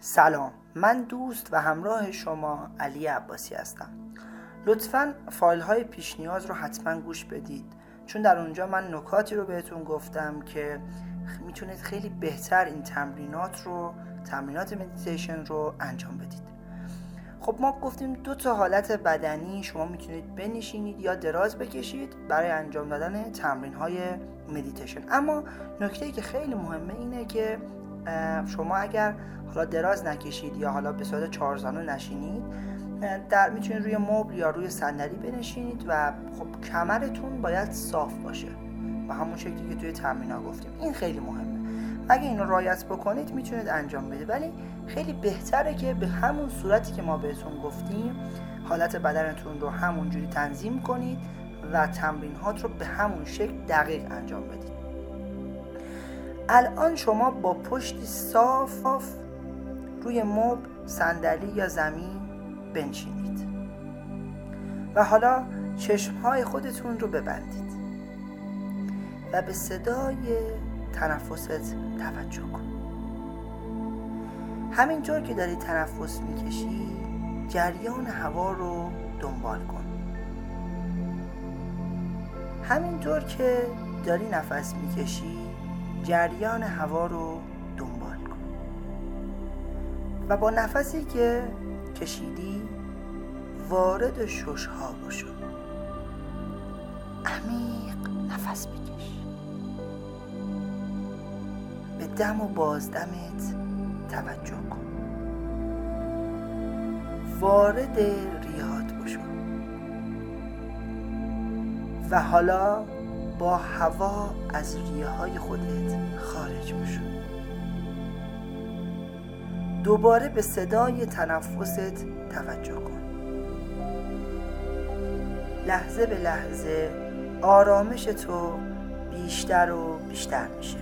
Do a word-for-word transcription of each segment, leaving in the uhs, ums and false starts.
سلام، من دوست و همراه شما علی عباسی هستم. لطفاً فایل های پیش نیاز رو حتما گوش بدید، چون در اونجا من نکاتی رو بهتون گفتم که میتونید خیلی بهتر این تمرینات رو تمرینات مدیتیشن رو انجام بدید. خب ما گفتیم دو تا حالت بدنی شما میتونید بنشینید یا دراز بکشید برای انجام دادن تمرین های مدیتیشن. اما نکته‌ای که خیلی مهمه اینه که شما اگر حالا دراز نکشید یا حالا به صورت چهارزانو نشینید، در میتونید روی مبل یا روی صندلی بنشینید و خب کمرتون باید صاف باشه و همون شکلی که توی تمرین‌ها گفتیم. این خیلی مهمه. اگه اینو رعایت بکنید میتونید انجام بدید، ولی خیلی بهتره که به همون صورتی که ما بهتون گفتیم حالت بدنتون رو همونجوری تنظیم کنید و تمرینات رو به همون شکل دقیق انجام بدید. الان شما با پشتی صاف روی مبل، صندلی یا زمین بنشینید و حالا چشم‌های خودتون رو ببندید و به صدای تنفست توجه کن. همینطور که داری تنفس میکشی جریان هوا رو دنبال کن. همینطور که داری نفس میکشی جریان هوا رو دنبال کن و با نفسی که کشیدی وارد شش‌ها بشو. عمیق نفس بکش. به دم و بازدمت توجه کن. وارد ریهات بشو و حالا با هوا از ریه های خودت خارج بشو. دوباره به صدای تنفست توجه کن. لحظه به لحظه آرامش تو بیشتر و بیشتر میشه.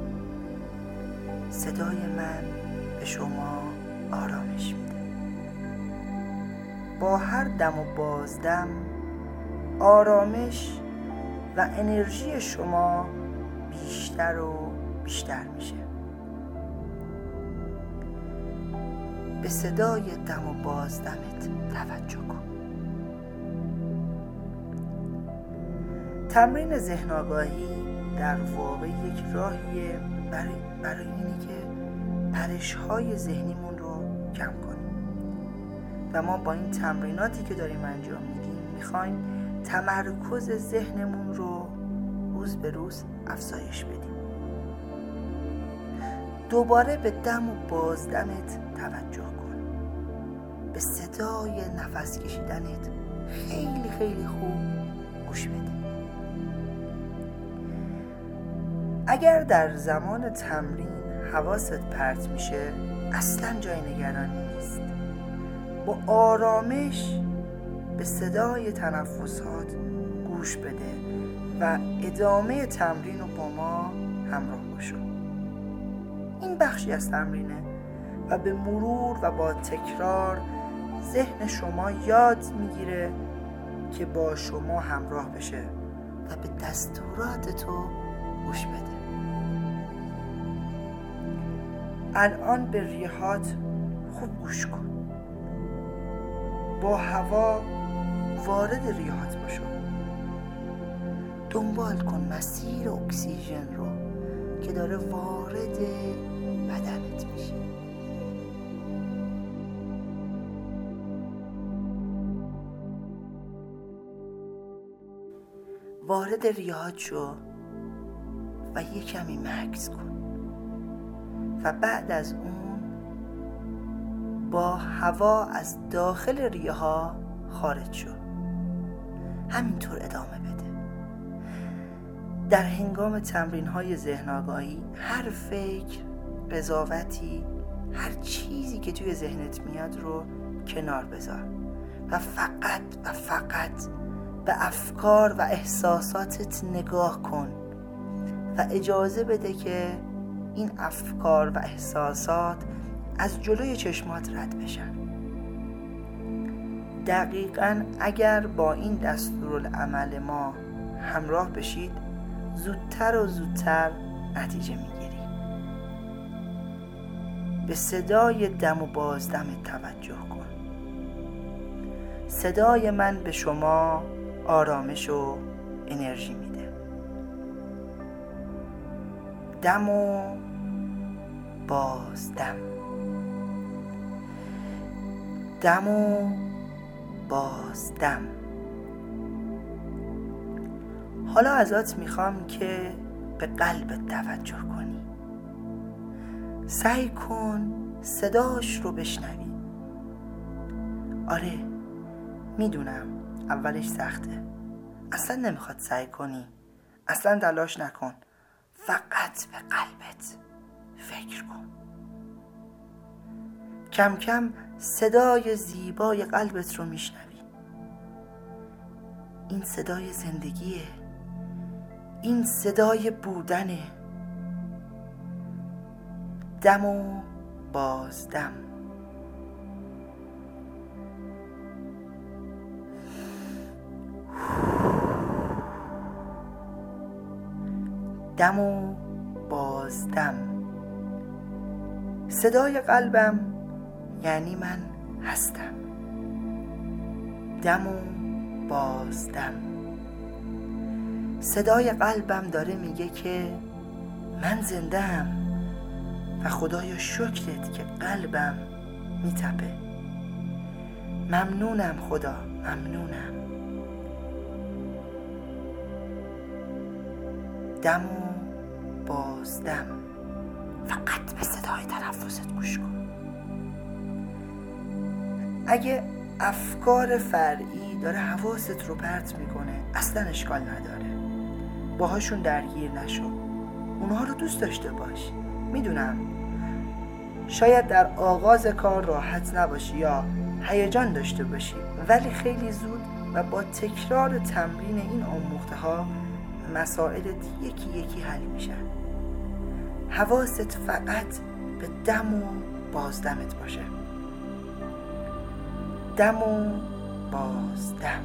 صدای من به شما آرامش میده. با هر دم و بازدم آرامش و انرژی شما بیشتر و بیشتر میشه. به صدای دم و بازدمت توجه کن. تمرین ذهن آگاهی در واقع یک راهیه برای, برای اینی که پرش‌های ذهنیمون رو کم کنیم و ما با این تمریناتی که داریم انجام میدیم میخوایم تمرکز ذهنمون رو روز به روز افزایش بدیم. دوباره به دم و بازدمت توجه کن. به صدای نفس کشیدنت خیلی خیلی خوب گوش بده. اگر در زمان تمرین حواست پرت میشه اصلا جای نگرانی نیست. با آرامش به صدای تنفسات گوش بده و ادامه تمرین رو با ما همراه باشو. این بخشی از تمرینه و به مرور و با تکرار ذهن شما یاد میگیره که با شما همراه بشه و به دستورات تو گوش بده. الان به ریهات خوب گوش کن. با هوا وارد ریهات بشو. دنبال کن مسیر اکسیژن رو که داره وارد بدنت میشه. وارد ریهات شو و یه کمی مکث کن و بعد از اون با هوا از داخل ریه ها خارج شو. همینطور ادامه بده. در هنگام تمرین های ذهن آگاهی هر فکر، قضاوتی، هر چیزی که توی ذهنت میاد رو کنار بذار و فقط و فقط به افکار و احساساتت نگاه کن و اجازه بده که این افکار و احساسات از جلوی چشمات رد بشن. دقیقاً اگر با این دستورالعمل ما همراه بشید زودتر و زودتر نتیجه میگیری. به صدای دم و بازدم توجه کن. صدای من به شما آرامش و انرژی میده. دم و بازدم، دم و بازدم. حالا ازت میخوام که به قلبت توجه کنی. سعی کن صداش رو بشنوی. آره میدونم اولش سخته، اصلا نمیخواد سعی کنی، اصلا تلاش نکن، فقط به قلبت فکر کن. کم کم صدای زیبای قلبت رو میشنوی. این صدای زندگیه، این صدای بودنه. دم و بازدم، دم و بازدم. صدای قلبم یعنی من هستم. دم و بازدم. صدای قلبم داره میگه که من زنده‌ام و خدایا شکرت که قلبم میتپه. ممنونم خدا، ممنونم. دم و بازدم. فقط به صدای تنفست گوش کن. اگه افکار فرعی داره حواست رو پرت میکنه اصلا اشکال نداره، باهاشون درگیر نشو، اونها رو دوست داشته باش. میدونم شاید در آغاز کار راحت نباشی یا هیجان داشته باشی، ولی خیلی زود و با تکرار تمرین این آموخته ها مسائلت یکی یکی حل میشن. حواست فقط به دم و بازدمت باشه. دم و بازدم.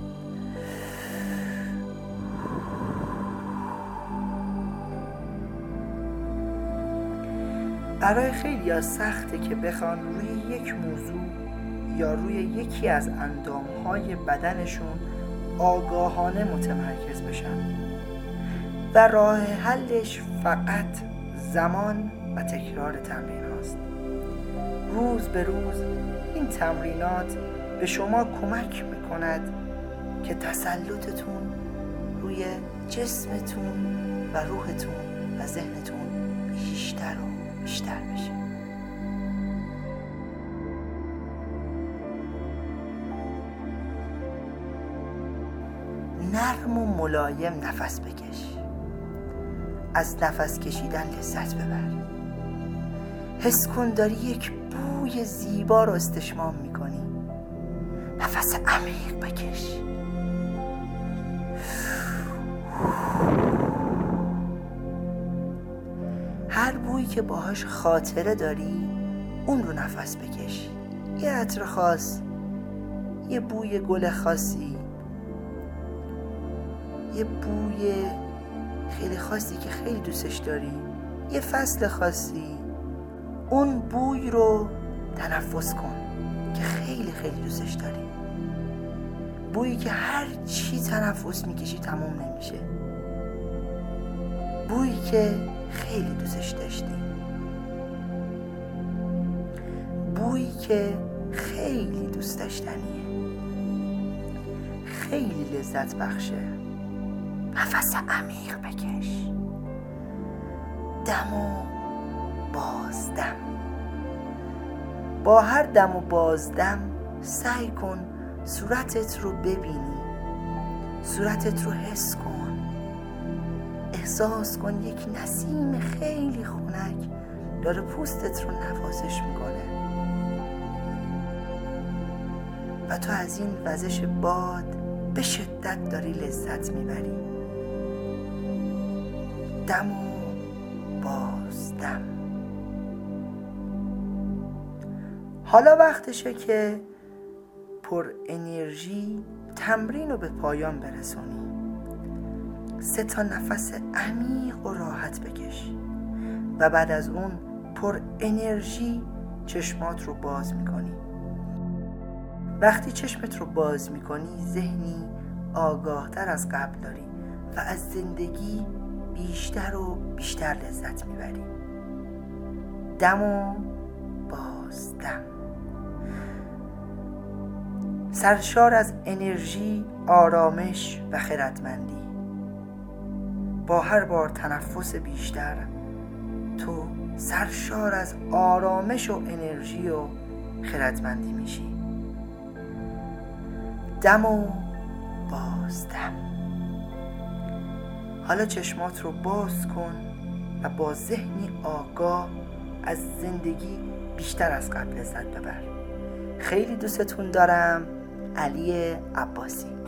برای خیلی ها سخته که بخوان روی یک موضوع یا روی یکی از اندامهای بدنشون آگاهانه متمرکز بشن و راه حلش فقط زمان و تکرار تمرین هاست. روز به روز این تمرینات به شما کمک میکند که تسلطتون روی جسمتون و روحتون و ذهنتون بیشتر و بیشتر بشه. نرم و ملایم نفس بکش. از نفس کشیدن لذت ببر. حس کن داری یک بوی زیبا رو استشمام میکنی. نفس عمیق بکش. هر بویی که باهاش خاطره داری اون رو نفس بکش. یه عطر خاص، یه بوی گل خاصی، یه بوی خیلی خاصی که خیلی دوستش داری، یه فصل خاصی، اون بوی رو تنفس کن که خیلی خیلی دوستش داری. بویی که هر چی تنفس میکشی تموم نمیشه. بویی که خیلی دوستش داشتی. بویی که خیلی دوست داشتنیه. خیلی لذت بخشه. نفس عمیق بکش. دم و بازدم. با هر دم و بازدم سعی کن صورتت رو ببینی. صورتت رو حس کن. احساس کن یک نسیم خیلی خنک داره پوستت رو نوازش میکنه و تو از این وزش باد به شدت داری لذت میبری. دم و بازدم. حالا وقتشه که پر انرژی تمرین رو به پایان برسونی. سه تا نفس عمیق و راحت بکش و بعد از اون پر انرژی چشمات رو باز میکنی. وقتی چشمت رو باز میکنی ذهنی آگاهتر از قبل داری و از زندگی بیشتر و بیشتر لذت میبری. دم و بازدم، سرشار از انرژی، آرامش و خردمندی. با هر بار تنفس بیشتر تو سرشار از آرامش و انرژی و خردمندی میشی. دم و بازدم. حالا چشمات رو باز کن و با ذهنی آگاه از زندگی بیشتر از قبل لذت ببر. خیلی دوستتون دارم. علی عباسی.